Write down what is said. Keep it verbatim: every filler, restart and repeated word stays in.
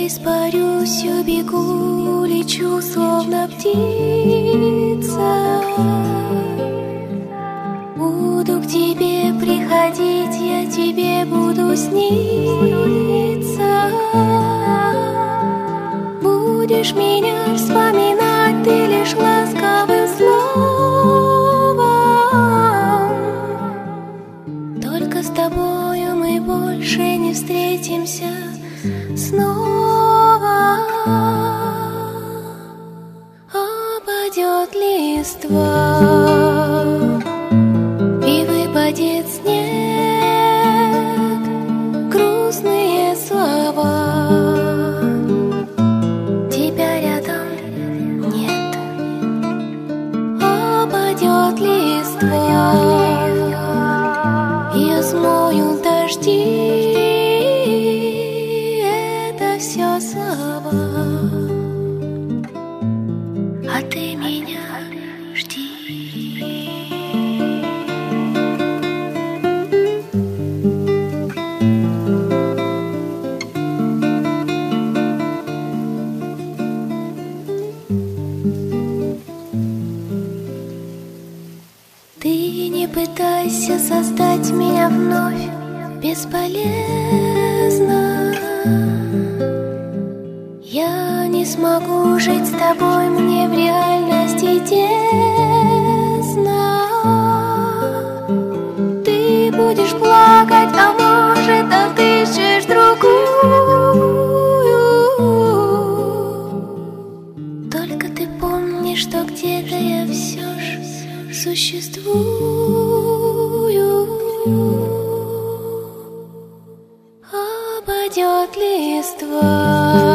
испарюсь, убегу, лечу, словно птица. Буду к тебе приходить, я тебе буду сниться. Будешь меня вспоминать, ты лишь ласковым словом. Только с тобою мы больше не встретимся снова. Опадет листва и выпадет снег, грустные слова. Тебя рядом нет. Опадет листва, я смою дожди. Это все слова, а ты меня жди. Ты не пытайся создать меня вновь, бесполезно. Я не смогу жить с тобой, мне в реальности тесно. Ты будешь плакать, а может, отыщешь другую. Только ты помни, что где-то я все ж существую. Опадет листва.